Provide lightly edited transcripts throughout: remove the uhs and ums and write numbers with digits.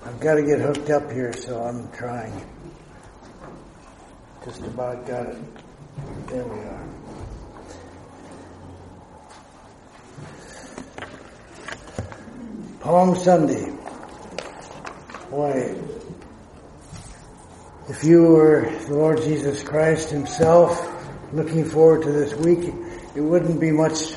I've got to get hooked up here, so I'm trying. Just about got it. There we are. Palm Sunday. Boy, if you were the Lord Jesus Christ himself, looking forward to this week, it wouldn't be much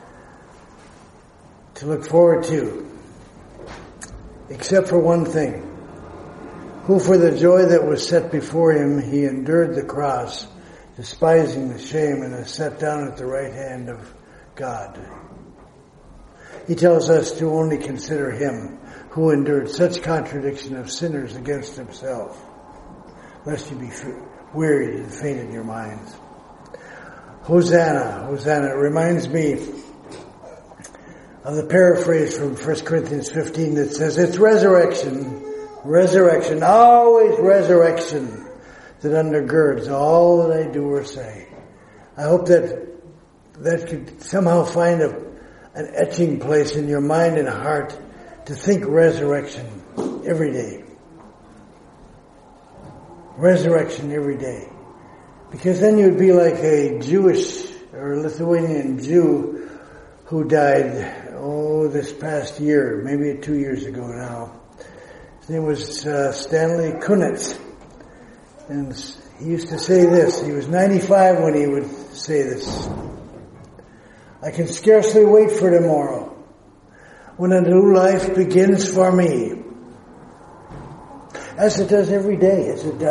to look forward to. Except for one thing. Who for the joy that was set before him, he endured the cross, despising the shame, and is set down at the right hand of God. He tells us to only consider him who endured such contradiction of sinners against himself, lest you be wearied and faint in your minds. Hosanna, Hosanna. It reminds me of the paraphrase from 1 Corinthians 15 that says, it's resurrection, resurrection, always resurrection that undergirds all that I do or say. I hope that could somehow find an etching place in your mind and heart to think resurrection every day. Resurrection every day. Because then you'd be like a Jewish or Lithuanian Jew who died, this past year, maybe 2 years ago now. His name was Stanley Kunitz. And he used to say this. He was 95 when he would say this. I can scarcely wait for tomorrow, when a new life begins for me. As it does every day,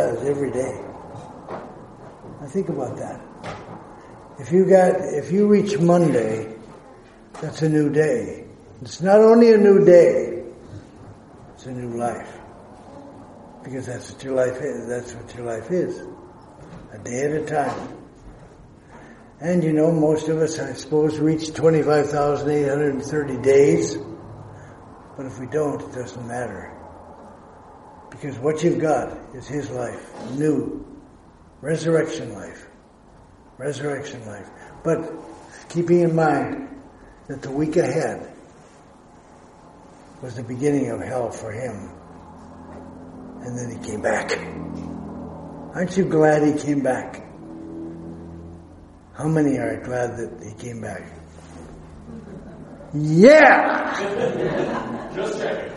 Now think about that. If you reach Monday, that's a new day. It's not only a new day, it's a new life. Because that's what your life is. A day at a time. And most of us, I suppose, reach 25,830 days. But if we don't, it doesn't matter. Because what you've got is his life. New. Resurrection life. Resurrection life. But keeping in mind that the week ahead was the beginning of hell for him. And then he came back. Aren't you glad he came back? How many are glad that he came back? Yeah! Just checking.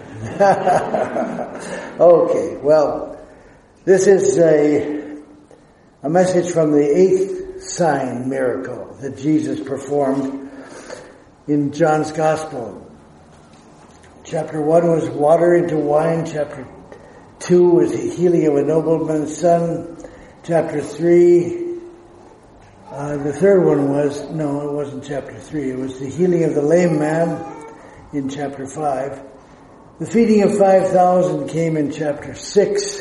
Okay, well, this is a message from the 8th sign miracle that Jesus performed in John's Gospel. Chapter 1 was water into wine. Chapter 2 was the healing of a nobleman's son. Chapter 3, the third one was, no, it wasn't chapter 3. It was the healing of the lame man in chapter 5. The feeding of 5,000 came in chapter 6.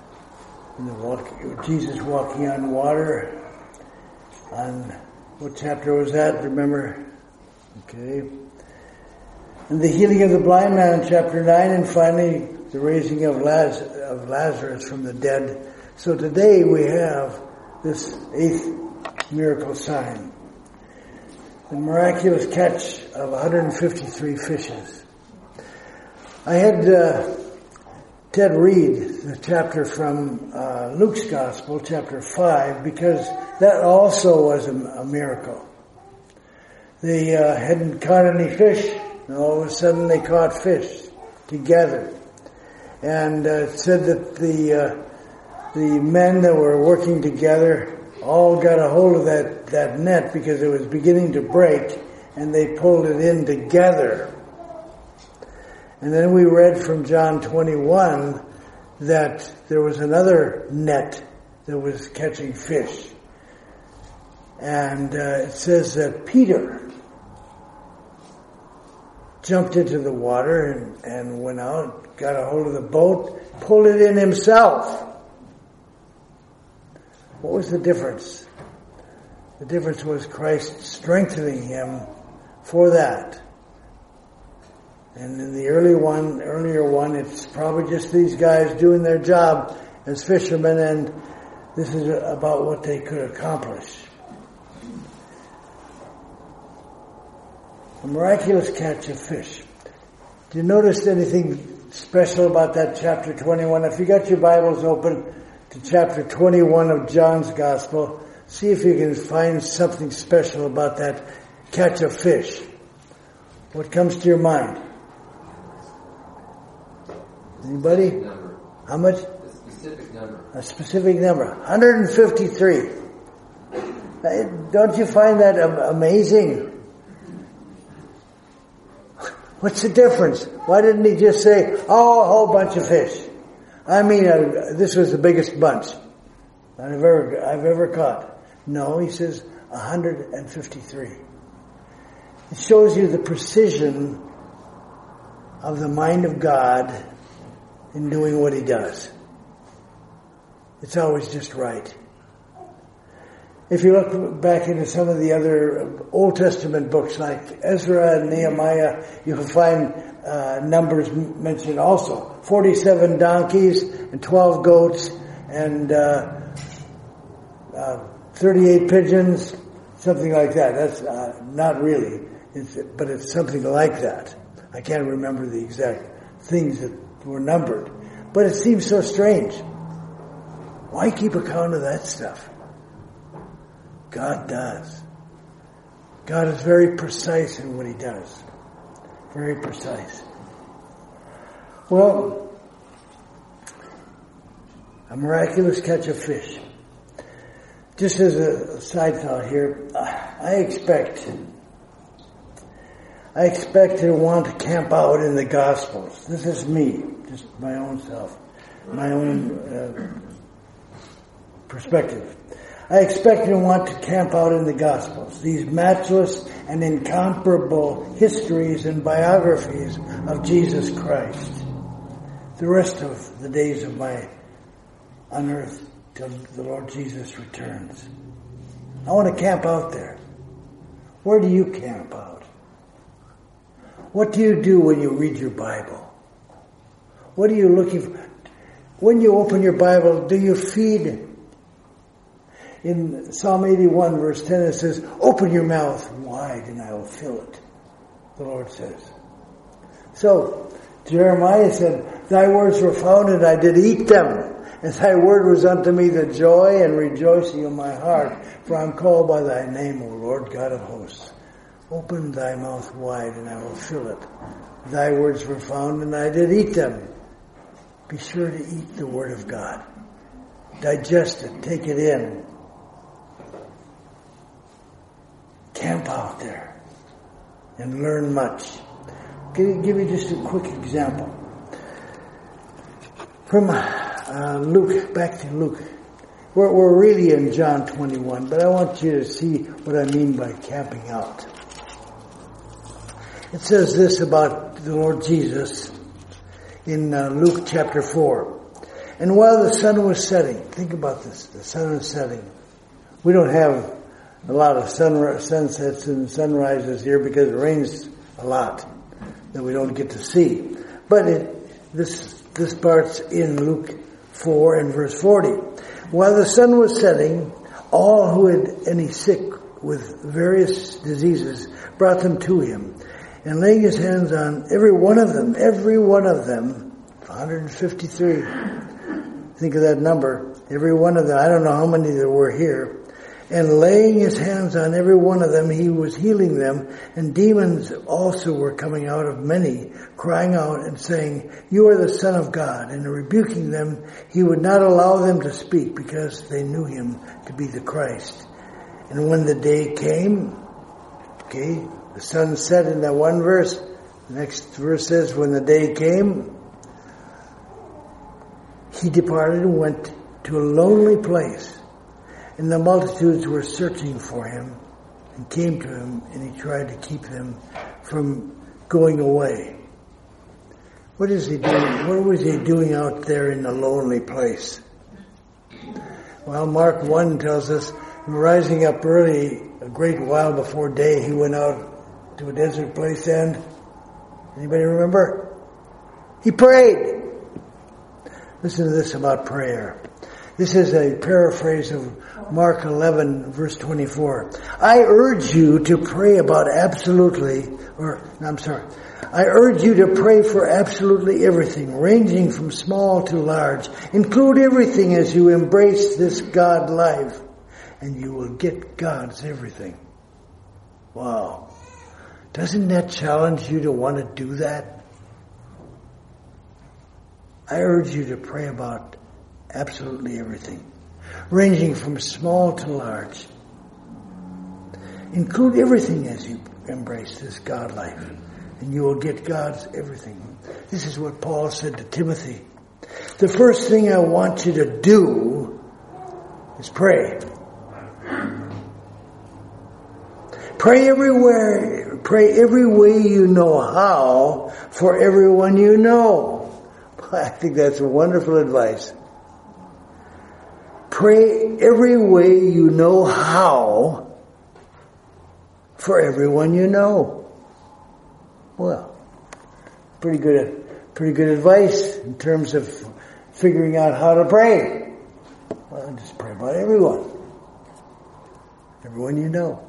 And Jesus walking on water. On what chapter was that? Remember? Okay. And the healing of the blind man in chapter 9, and finally the raising of Lazarus from the dead. So today we have this 8th miracle sign. The miraculous catch of 153 fishes. I had Ted read the chapter from Luke's Gospel, chapter 5, because that also was a miracle. They hadn't caught any fish, and all of a sudden they caught fish together. And it said that the men that were working together all got a hold of that net because it was beginning to break, and they pulled it in together. And then we read from John 21 that there was another net that was catching fish. And it says that Peter jumped into the water and went out, got a hold of the boat, pulled it in himself. What was the difference? The difference was Christ strengthening him for that. And in the earlier one, it's probably just these guys doing their job as fishermen, and this is about what they could accomplish. A miraculous catch of fish. Do you notice anything special about that chapter 21? If you got your Bibles open to chapter 21 of John's Gospel, see if you can find something special about that catch of fish. What comes to your mind? Anybody? Number. How much? A specific number. A specific number. 153. Don't you find that amazing? What's the difference? Why didn't he just say, oh, a whole bunch of fish? I mean, this was the biggest bunch I've ever caught. No, he says 153. It shows you the precision of the mind of God in doing what he does. It's always just right. If you look back into some of the other Old Testament books like Ezra and Nehemiah, you'll find numbers mentioned also. 47 donkeys and 12 goats and 38 pigeons, something like that. That's not really, but it's something like that. I can't remember the exact things that were numbered. But it seems so strange. Why keep account of that stuff? God does. God is very precise in what he does. Very precise. Well, a miraculous catch of fish. Just as a side thought here, I expect to want to camp out in the Gospels. This is me, just my own self, my own perspective. I expect to want to camp out in the Gospels, these matchless and incomparable histories and biographies of Jesus Christ. The rest of the days of my on earth till the Lord Jesus returns. I want to camp out there. Where do you camp out? What do you do when you read your Bible? What are you looking for? When you open your Bible, do you feed? In Psalm 81 verse 10 it says, open your mouth wide and I will fill it. The Lord says. So, Jeremiah said, thy words were found and I did eat them. And thy word was unto me the joy and rejoicing of my heart. For I am called by thy name, O Lord God of hosts. Open thy mouth wide and I will fill it. Thy words were found and I did eat them. Be sure to eat the word of God. Digest it. Take it in. Camp out there and learn much. Can I give you just a quick example? From Luke, back to Luke. We're really in John 21, but I want you to see what I mean by camping out. It says this about the Lord Jesus in Luke chapter 4. And while the sun was setting, think about this, the sun was setting. We don't have a lot of sunsets and sunrises here because it rains a lot that we don't get to see. But this part's in Luke 4 and verse 40. While the sun was setting, all who had any sick with various diseases brought them to him. And laying his hands on every one of them, 153. Think of that number. Every one of them. I don't know how many there were here. And laying his hands on every one of them, he was healing them. And demons also were coming out of many, crying out and saying, you are the Son of God. And rebuking them, he would not allow them to speak because they knew him to be the Christ. And when the day came, the sun set in that one verse. The next verse says, when the day came, he departed and went to a lonely place. And the multitudes were searching for him and came to him, and he tried to keep them from going away. What is he doing? What was he doing out there in the lonely place? Well, Mark 1 tells us, rising up early, a great while before day, he went out to a desert place and, anybody remember? He prayed. Listen to this about prayer. This is a paraphrase of Mark 11, verse 24. I urge you to pray about I urge you to pray for absolutely everything, ranging from small to large. Include everything as you embrace this God life, and you will get God's everything. Wow. Doesn't that challenge you to want to do that? I urge you to pray about absolutely everything, ranging from small to large. Include everything as you embrace this God life, and you will get God's everything. This is what Paul said to Timothy. The first thing I want you to do is pray. Pray everywhere. Pray every way you know how for everyone you know. I think that's wonderful advice. Pray every way you know how for everyone you know. Well, pretty good advice in terms of figuring out how to pray. Well, just pray about everyone you know.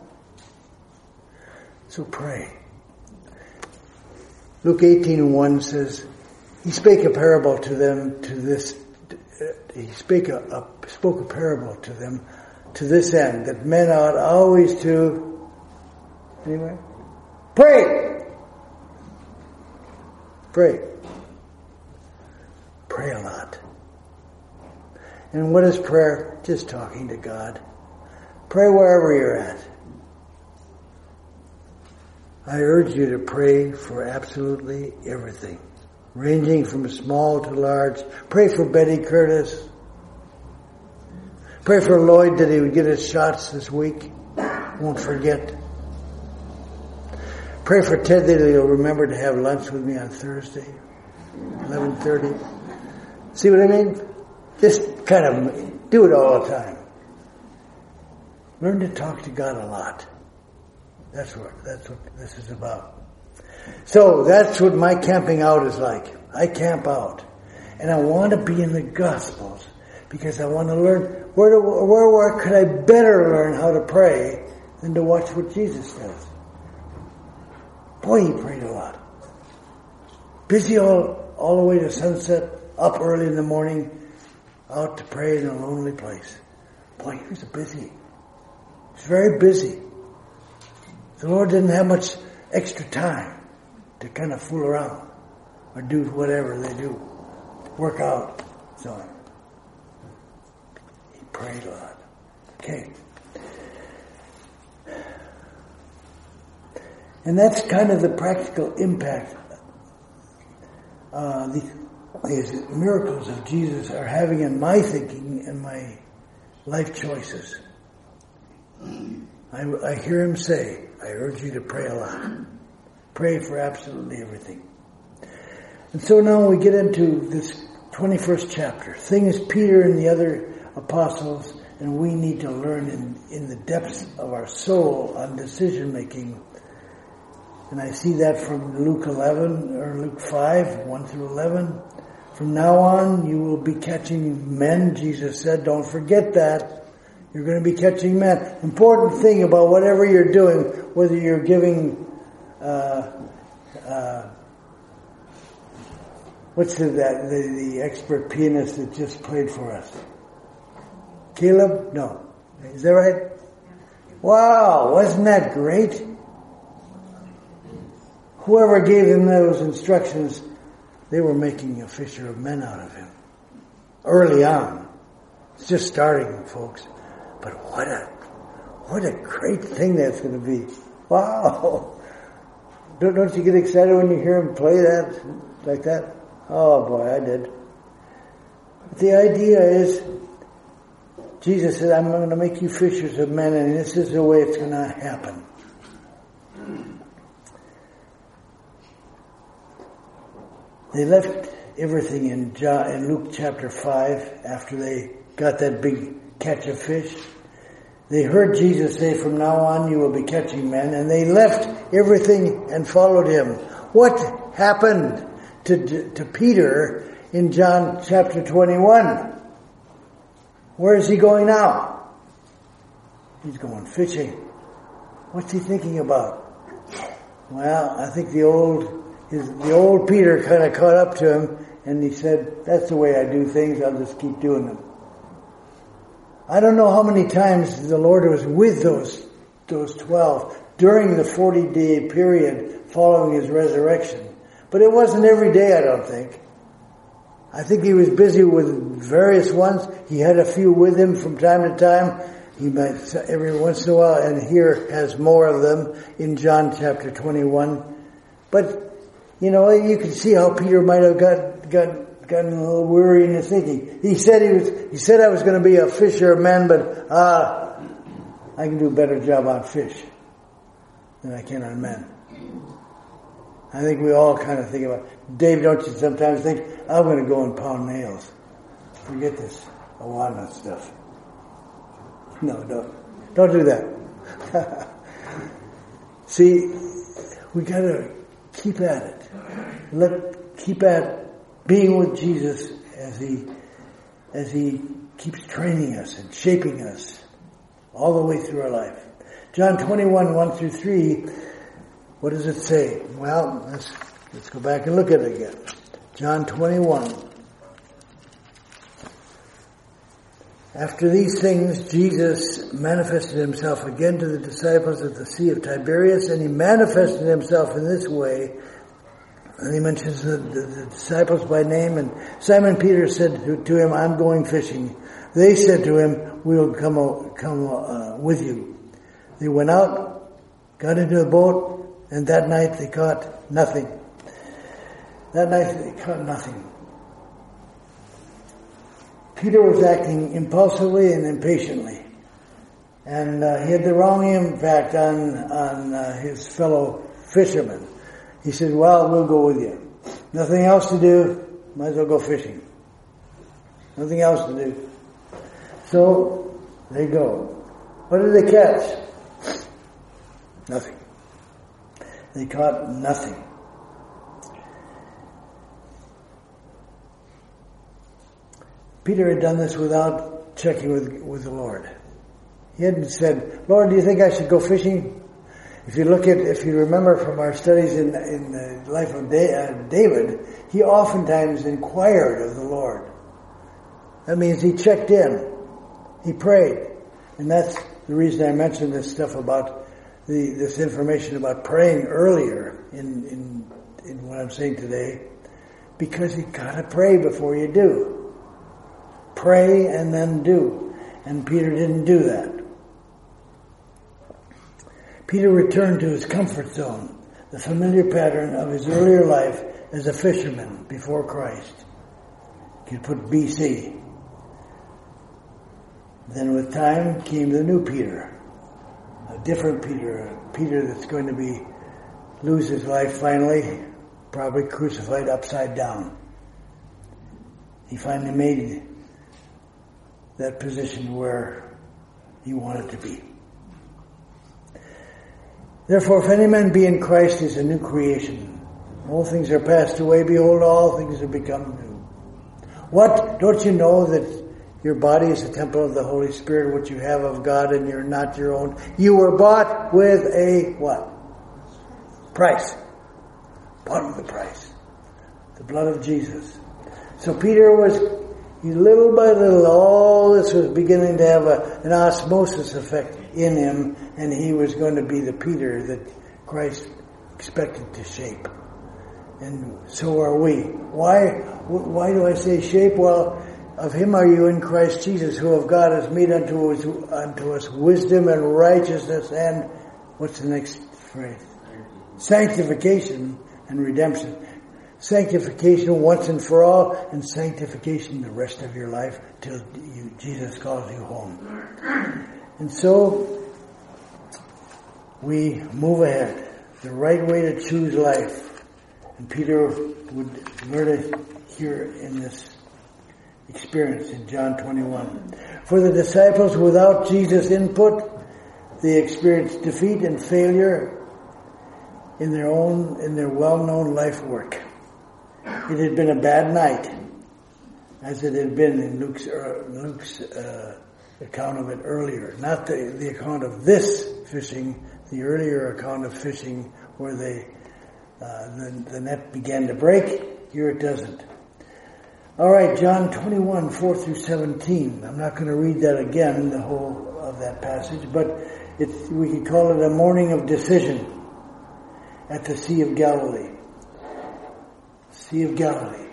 So pray. Luke 18:1 says, He spake a parable to them spoke a parable to them to this end, that men ought always to anyway? Pray! Pray. Pray a lot. And what is prayer? Just talking to God. Pray wherever you're at. I urge you to pray for absolutely everything, ranging from small to large. Pray for Betty Curtis. Pray for Lloyd that he would get his shots this week. Won't forget. Pray for Ted that he'll remember to have lunch with me on Thursday, 11:30. See what I mean? Just kind of do it all the time. Learn to talk to God a lot. That's what this is about. So that's what my camping out is like. I camp out. And I want to be in the Gospels because I want to learn where could I better learn how to pray than to watch what Jesus does. Boy, he prayed a lot. Busy all the way to sunset, up early in the morning, out to pray in a lonely place. Boy, he was busy. He was very busy. The Lord didn't have much extra time to kind of fool around or do whatever they do. Work out. So he prayed a lot. Okay. And that's kind of the practical impact these miracles of Jesus are having in my thinking and my life choices. I hear him say, I urge you to pray a lot. Pray for absolutely everything. And so now we get into this 21st chapter. Things Peter and the other apostles and we need to learn in the depths of our soul on decision making. And I see that from Luke 11 or Luke 5, 1 through 11. From now on, you will be catching men, Jesus said. Don't forget that. You're going to be catching men. Important thing about whatever you're doing, whether you're giving, what's the expert pianist that just played for us? Caleb? No. Is that right? Wow, wasn't that great? Whoever gave him those instructions, they were making a fisher of men out of him. Early on. It's just starting, folks. But what a great thing that's going to be. Wow. Don't you get excited when you hear him play that, like that? Oh boy, I did. But the idea is, Jesus said, I'm going to make you fishers of men, and this is the way it's going to happen. They left everything in Luke chapter 5 after they got that big catch of fish. They heard Jesus say, from now on you will be catching men, and they left everything and followed him. What happened to Peter in John chapter 21? Where is he going now? He's going fishing. What's he thinking about? Well, I think the old the old Peter kind of caught up to him, and he said, that's the way I do things, I'll just keep doing them. I don't know how many times the Lord was with those 12 during the 40-day period following his resurrection. But it wasn't every day, I don't think. I think he was busy with various ones. He had a few with him from time to time. He might every once in a while, and here has more of them in John chapter 21. But, you can see how Peter might have gotten a little weary in his thinking. He said I was going to be a fisher of men, but I can do a better job on fish than I can on men. I think we all kind of think about it. Dave, don't you sometimes think, I'm going to go and pound nails. Forget this Awana stuff. No, don't do that. See, we got to keep at it. Keep at being with Jesus as he keeps training us and shaping us all the way through our life. John 21, 1 through 3, what does it say? Well, let's go back and look at it again. John 21. After these things, Jesus manifested himself again to the disciples at the Sea of Tiberias, and he manifested himself in this way. And he mentions the disciples by name, and Simon Peter said to him, I'm going fishing. They said to him, we'll come with you. They went out, got into the boat, and that night they caught nothing. Peter was acting impulsively and impatiently. And he had the wrong impact on his fellow fishermen. He said, well, we'll go with you. Nothing else to do, might as well go fishing. Nothing else to do. So, they go. What did they catch? Nothing. They caught nothing. Peter had done this without checking with the Lord. He hadn't said, Lord, do you think I should go fishing? If you remember from our studies in the life of David, he oftentimes inquired of the Lord. That means he checked in. He prayed. And that's the reason I mentioned this stuff about this information about praying earlier in what I'm saying today. Because you gotta pray before you do. Pray and then do. And Peter didn't do that. Peter returned to his comfort zone, the familiar pattern of his earlier life as a fisherman before Christ. You could put BC. Then with time came the new Peter, a different Peter, a Peter that's going to lose his life finally, probably crucified upside down. He finally made that position where he wanted to be. Therefore, if any man be in Christ, he is a new creation. All things are passed away. Behold, all things have become new. What? Don't you know that your body is a temple of the Holy Spirit, which you have of God, and you're not your own? You were bought with a what? Price. Bought with a price. The blood of Jesus. So Peter was, little by little, all this was beginning to have an osmosis effect in him, and he was going to be the Peter that Christ expected to shape. And so are we. Why do I say shape? Well, of him are you in Christ Jesus, who of God has made unto us wisdom and righteousness and, what's the next phrase? Sanctification and redemption. Sanctification once and for all, and sanctification the rest of your life till Jesus calls you home. And so, we move ahead. The right way to choose life. And Peter would learn it here in this experience in John 21. For the disciples, without Jesus' input, they experienced defeat and failure in their well-known life work. It had been a bad night, as it had been in Luke's account of it earlier. Not the account of this fishing, the earlier account of fishing where they the net began to break. Here it doesn't. All right, John 21, 4 through 17. I'm not going to read that again, the whole of that passage, but we could call it a morning of decision at the Sea of Galilee. Sea of Galilee.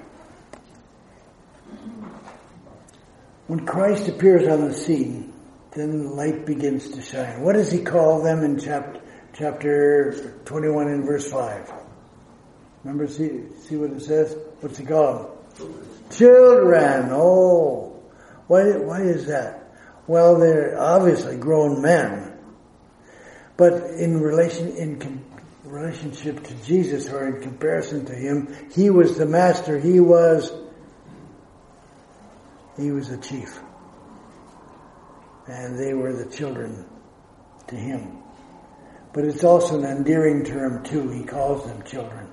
When Christ appears on the scene, then the light begins to shine. What does he call them in chapter 21 and verse 5? Remember, see what it says? What's he call them? Children. Oh, why is that? Well, they're obviously grown men, but in relationship to Jesus, or in comparison to him, he was the master. He was the chief, and they were the children to him. But it's also an endearing term too. He calls them children.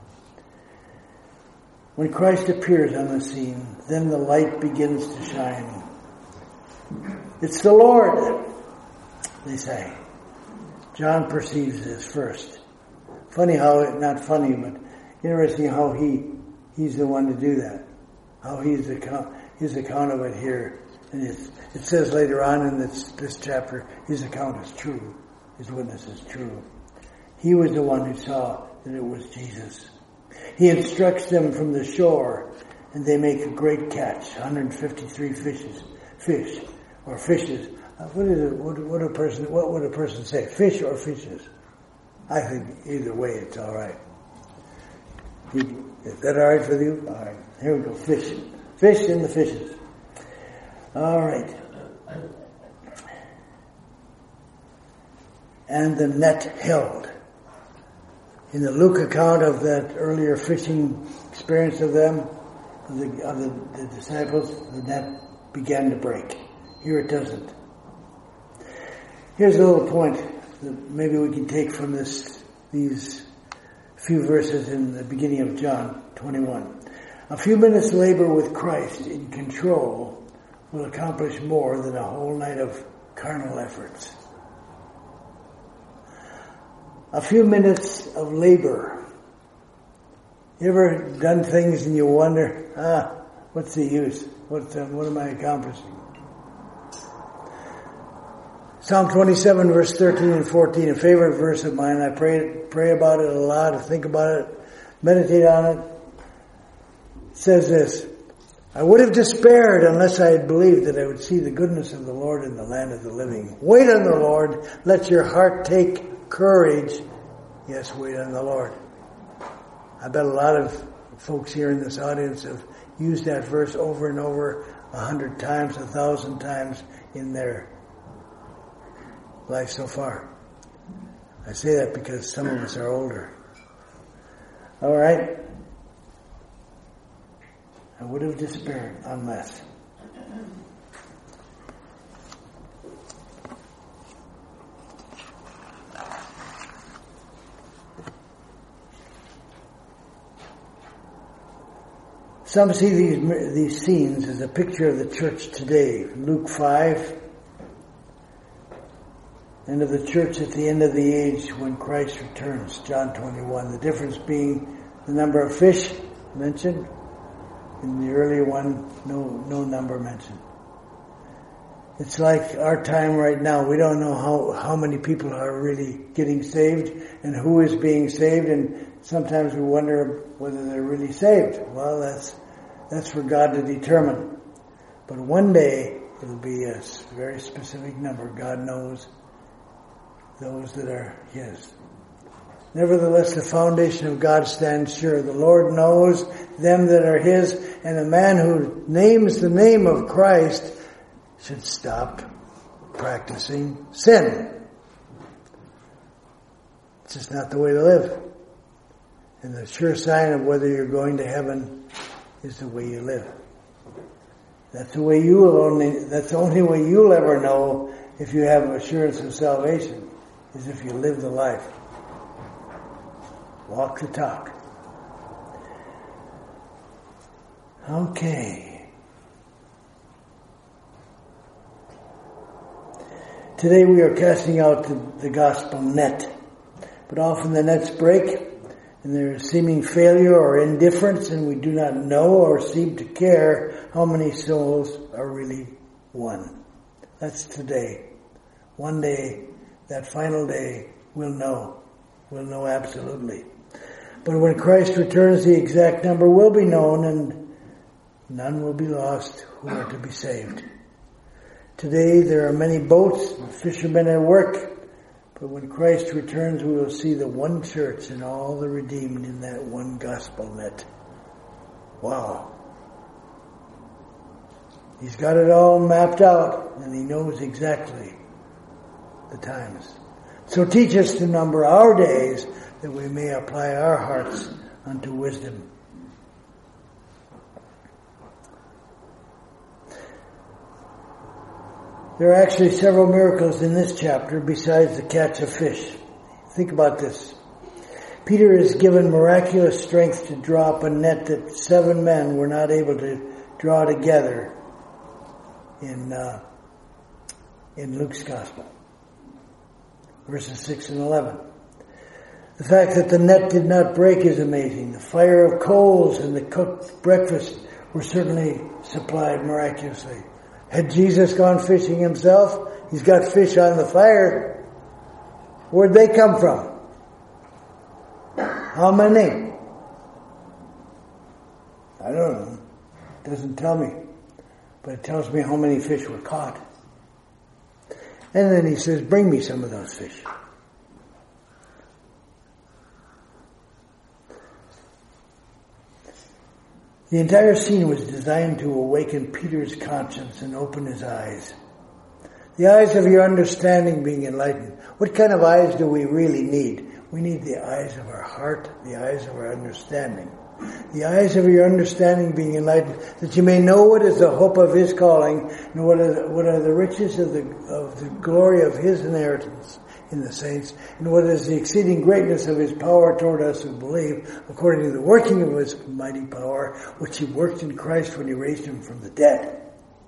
When Christ appears on the scene, then the light begins to shine. It's the Lord, they say. John perceives this first. Funny how, not funny, but interesting how he's the one to do that. How his account of it here. And it says later on in this chapter, his account is true. His witness is true. He was the one who saw that it was Jesus. He instructs them from the shore, and they make a great catch, 153 fishes. What would a person say? Fish or fishes? I think either way it's all right. Is that all right for you? All right. Here we go. Fish. Fish and the fishes. All right. And the net held. In the Luke account of that earlier fishing experience of them, of the disciples, the net began to break. Here it doesn't. Here's a little point that maybe we can take from these few verses in the beginning of John 21. A few minutes labor with Christ in control will accomplish more than a whole night of carnal efforts. A few minutes of labor. You ever done things and you wonder, what's the use? What am I accomplishing? Psalm 27 verse 13 and 14, a favorite verse of mine. I pray about it a lot, I think about it, meditate on it. It says this: I would have despaired unless I had believed that I would see the goodness of the Lord in the land of the living. Wait on the Lord, let your heart take courage. Yes, wait on the Lord. I bet a lot of folks here in this audience have used that verse over and over 100 times, 1,000 times in their life so far. I say that because some of us are older. All right. I would have despaired unless. Some see these scenes as a picture of the church today. Luke 5, and of the church at the end of the age when Christ returns. John 21. The difference being the number of fish mentioned. In the earlier one, no number mentioned. It's like our time right now. We don't know how many people are really getting saved and who is being saved, and sometimes we wonder whether they're really saved. Well, that's for God to determine. But one day, it'll be a very specific number. God knows those that are His. Nevertheless, the foundation of God stands sure. The Lord knows them that are His, and a man who names the name of Christ should stop practicing sin. It's just not the way to live. And the sure sign of whether you're going to heaven is the way you live. That's the way that's the only way you'll ever know if you have assurance of salvation, is if you live the life. Walk the talk. Okay. Today we are casting out the gospel net. But often the nets break in their seeming failure or indifference, and we do not know or seem to care how many souls are really won. That's today. One day, that final day, we'll know. We'll know absolutely. But when Christ returns, the exact number will be known, and none will be lost who are to be saved. Today, there are many boats and fishermen at work, but when Christ returns, we will see the one church and all the redeemed in that one gospel net. Wow. He's got it all mapped out, and he knows exactly the times. So teach us to number our days, that we may apply our hearts unto wisdom. There are actually several miracles in this chapter besides the catch of fish. Think about this. Peter is given miraculous strength to draw up a net that 7 men were not able to draw together in Luke's Gospel. Verses 6 and 11. The fact that the net did not break is amazing. The fire of coals and the cooked breakfast were certainly supplied miraculously. Had Jesus gone fishing himself? He's got fish on the fire. Where'd they come from? How many? I don't know. It doesn't tell me. But it tells me how many fish were caught. And then he says, bring me some of those fish. The entire scene was designed to awaken Peter's conscience and open his eyes. The eyes of your understanding being enlightened. What kind of eyes do we really need? We need the eyes of our heart, the eyes of our understanding. The eyes of your understanding being enlightened, that you may know what is the hope of his calling, and what are the riches of the glory of his inheritance in the saints, and what is the exceeding greatness of his power toward us who believe, according to the working of his mighty power, which he worked in Christ when he raised him from the dead.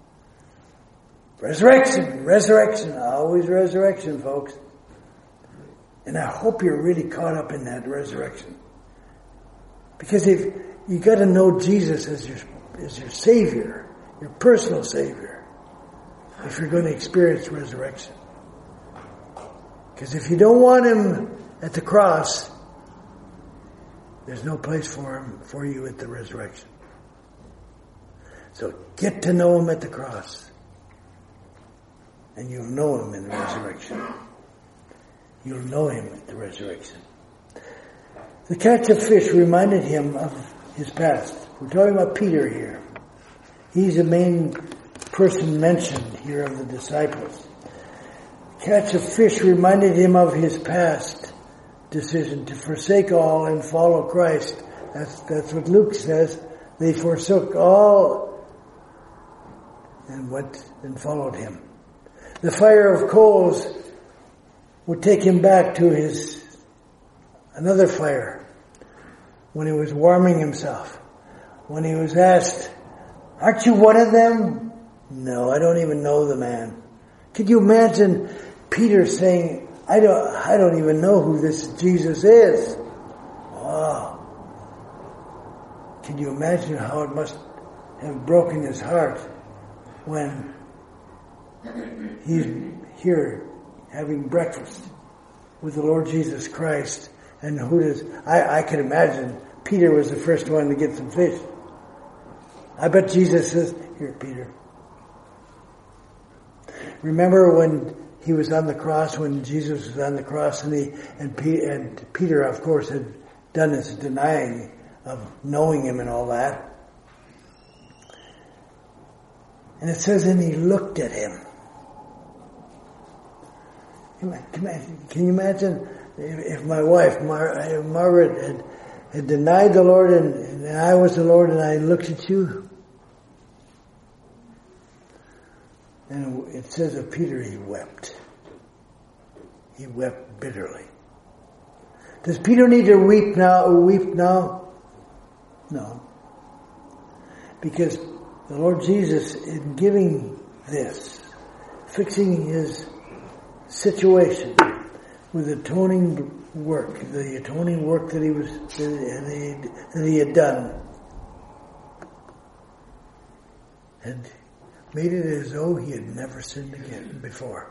Resurrection, always resurrection, folks. And I hope you're really caught up in that resurrection. Because if you got to know Jesus as your Savior, your personal Savior, if you're going to experience resurrection. Because if you don't want him at the cross, there's no place for you at the resurrection. So get to know him at the cross, and you'll know him in the resurrection. You'll know him at the resurrection. The catch of fish reminded him of his past. We're talking about Peter here. He's the main person mentioned here of the disciples. Catch of fish reminded him of his past decision to forsake all and follow Christ. That's what Luke says. They forsook all and went and followed him. The fire of coals would take him back to another fire when he was warming himself. When he was asked, "Aren't you one of them?" "No, I don't even know the man." Could you imagine Peter saying, I don't even know who this Jesus is. Wow. Can you imagine how it must have broken his heart when he's here having breakfast with the Lord Jesus Christ, and I can imagine Peter was the first one to get some fish. I bet Jesus says, "Here, Peter." Remember when he was on the cross, when Jesus was on the cross, and Peter, of course, had done his denying of knowing him and all that. And it says, and he looked at him. Can you imagine if my wife, Margaret, had denied the Lord and I was the Lord and I looked at you? And it says of Peter, he wept. He wept bitterly. Does Peter need to weep now? No. Because the Lord Jesus, in giving this, fixing his situation with atoning work, the atoning work that he had done, had made it as though he had never sinned again before.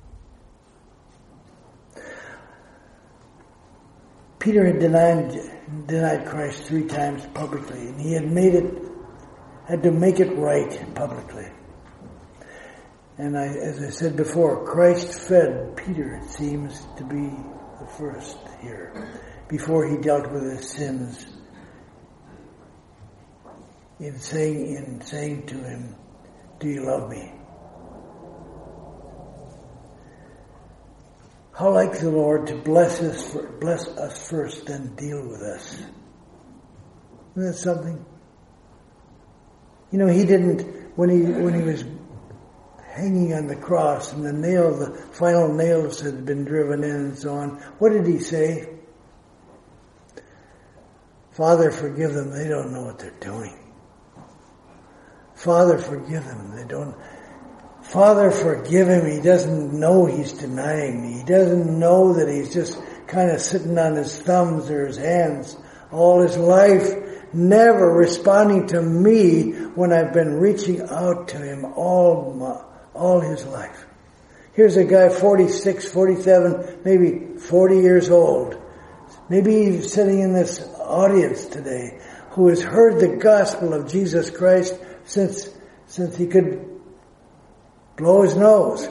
Peter had denied Christ 3 times publicly, and he had to make it right publicly. And as I said before, Christ fed Peter, it seems to be the first here, before he dealt with his sins, in saying to him, "Do you love me?" How like the Lord to bless us first, then deal with us. Isn't that something? You know, he didn't, when he was hanging on the cross and the final nails had been driven in and so on, what did he say? "Father, forgive them, they don't know what they're doing." Father, forgive them, they don't. Father, forgive him, he doesn't know he's denying me. He doesn't know that he's just kind of sitting on his thumbs or his hands all his life, never responding to me when I've been reaching out to him all his life. Here's a guy 46, 47, maybe 40 years old. Maybe he's sitting in this audience today who has heard the gospel of Jesus Christ since he could blow his nose.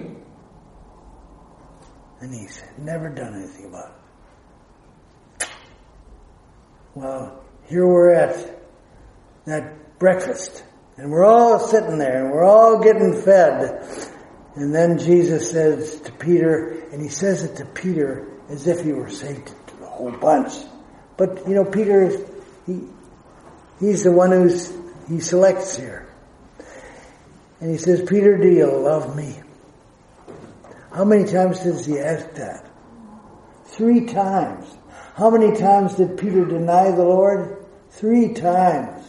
And he's never done anything about it. Well, here we're at that breakfast. And we're all sitting there and we're all getting fed. And then Jesus says to Peter, and he says it to Peter as if he were saying to the whole bunch. But, you know, Peter, he's the one he selects here. And he says, "Peter, do you love me?" How many times does he ask that? 3 times. How many times did Peter deny the Lord? 3 times.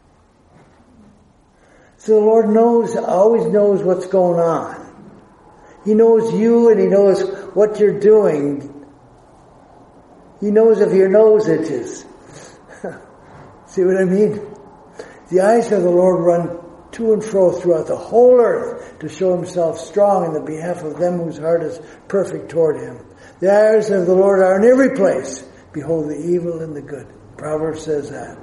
So the Lord always knows what's going on. He knows you and he knows what you're doing. He knows if your nose itches. See what I mean? The eyes of the Lord run to and fro throughout the whole earth to show himself strong in the behalf of them whose heart is perfect toward him. The eyes of the Lord are in every place. Behold the evil and the good. Proverbs says that.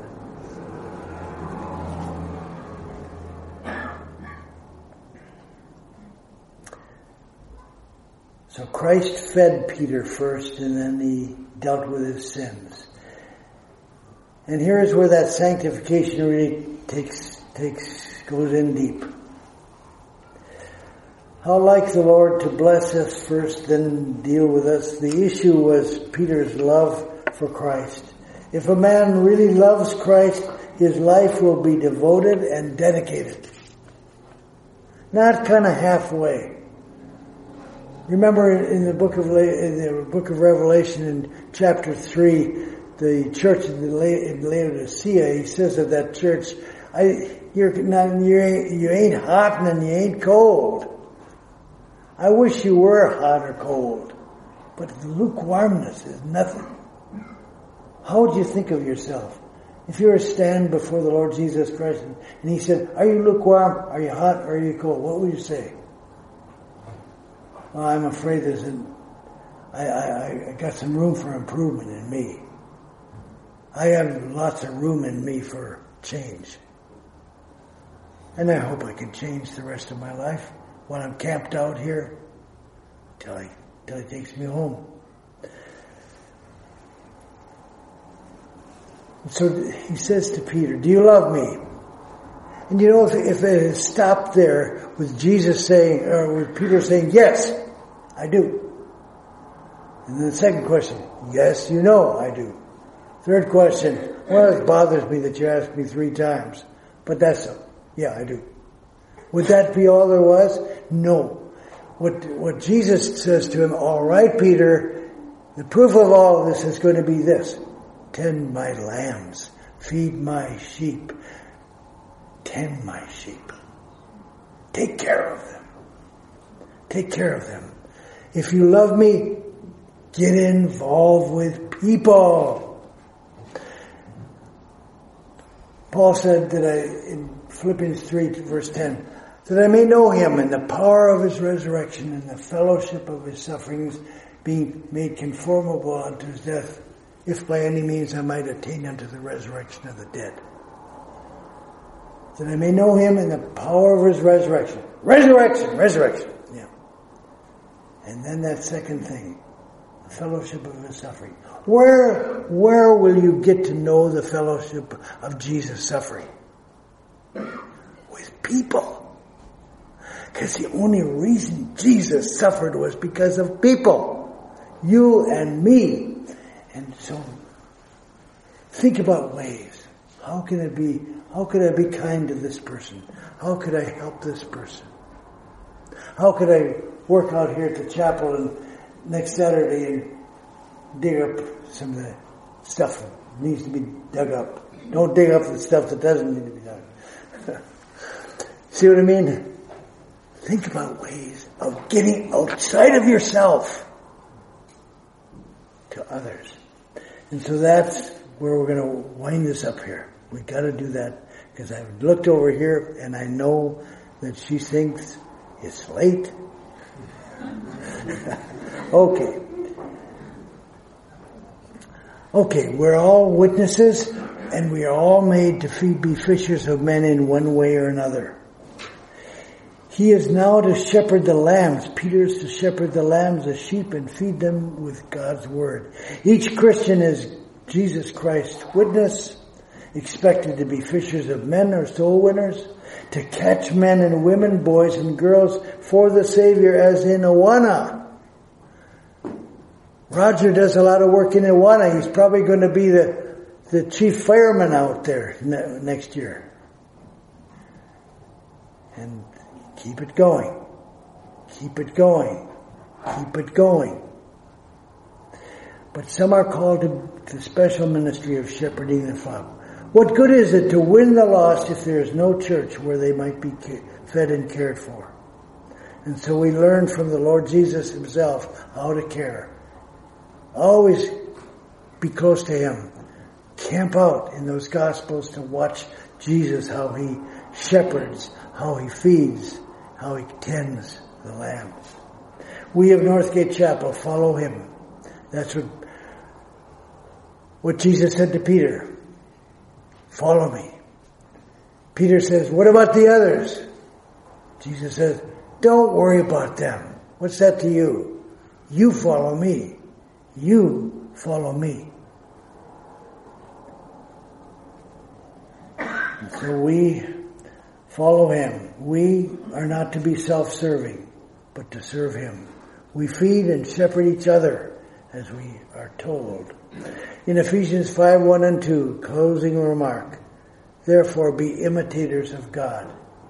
So Christ fed Peter first, and then he dealt with his sins. And here's where that sanctification really goes in deep. How like the Lord to bless us first, then deal with us. The issue was Peter's love for Christ. If a man really loves Christ, his life will be devoted and dedicated. Not kind of halfway. Remember in the book of Revelation in chapter 3, the church in Laodicea, he says of that church, you ain't hot and you ain't cold. I wish you were hot or cold, but the lukewarmness is nothing. How would you think of yourself if you were to stand before the Lord Jesus Christ and he said, "Are you lukewarm? Are you hot? Or are you cold?" What would you say? Well, I'm afraid I got some room for improvement in me. I have lots of room in me for change. And I hope I can change the rest of my life when I'm camped out here till he takes me home. And so he says to Peter, "Do you love me?" And you know, if it had stopped there with Jesus saying, or with Peter saying, "Yes, I do." And then the second question, "Yes, you know I do." Third question, "Well, it bothers me that you asked me 3 times, but that's so. Yeah, I do." Would that be all there was? No. What Jesus says to him, "All right, Peter, the proof of all of this is going to be this. Tend my lambs, feed my sheep, tend my sheep. Take care of them. Take care of them. If you love me, Get involved with people. Paul said in Philippians 3 verse 10, that I may know him and the power of his resurrection and the fellowship of his sufferings, being made conformable unto his death, if by any means I might attain unto the resurrection of the dead. That I may know him and the power of his resurrection. Resurrection. Yeah. And then that second thing, the fellowship of his suffering. Where will you get to know the fellowship of Jesus' suffering? With people. Because the only reason Jesus suffered was because of people. You and me. And so, think about ways. How could I be kind to this person? How could I help this person? How could I work out here at the chapel and next Saturday and dig up some of the stuff that needs to be dug up? Don't dig up the stuff that doesn't need to be dug. See what I mean? Think about ways of getting outside of yourself to others. And so that's where we're going to wind this up here. We got to do that because I've looked over here and I know that she thinks it's late. Okay, we're all witnesses and we are all made to be fishers of men in one way or another. He is now to shepherd the lambs. Peter is to shepherd the lambs, the sheep, and feed them with God's word. Each Christian is Jesus Christ's witness, expected to be fishers of men or soul winners, to catch men and women, boys and girls for the Savior as in Awana. Roger does a lot of work in Awana. He's probably going to be the chief fireman out there next year. And keep it going. Keep it going. Keep it going. But some are called to the special ministry of shepherding the flock. What good is it to win the lost if there is no church where they might be fed and cared for? And so we learn from the Lord Jesus himself how to care. Always be close to him. Camp out in those Gospels to watch Jesus, how he shepherds, how he feeds, how he tends the lambs. We of Northgate Chapel follow him. That's what Jesus said to Peter. Follow me. Peter says, what about the others? Jesus says, don't worry about them. What's that to you? You follow me. You follow me. And so we follow him. We are not to be self-serving, but to serve him. We feed and shepherd each other as we are told. In Ephesians 5:1 and 2, closing remark, therefore be imitators of God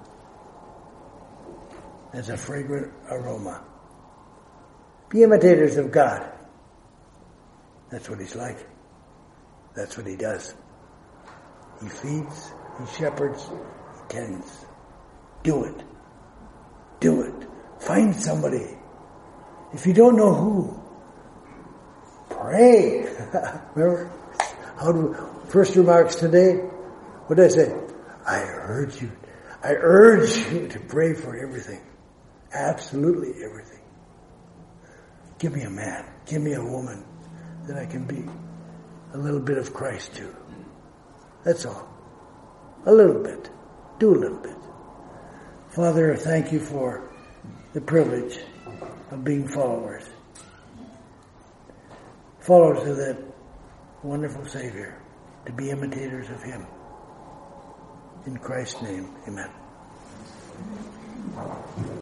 as a fragrant aroma. Be imitators of God. That's what he's like. That's what he does. He feeds, he shepherds, he tends. Do it. Do it. Find somebody. If you don't know who, pray. Remember? First remarks today? What did I say? I urge you to pray for everything. Absolutely everything. Give me a man. Give me a woman that I can be a little bit of Christ to. That's all. A little bit. Do a little bit. Father, thank you for the privilege of being followers. Followers of that wonderful Savior, to be imitators of him. In Christ's name, amen.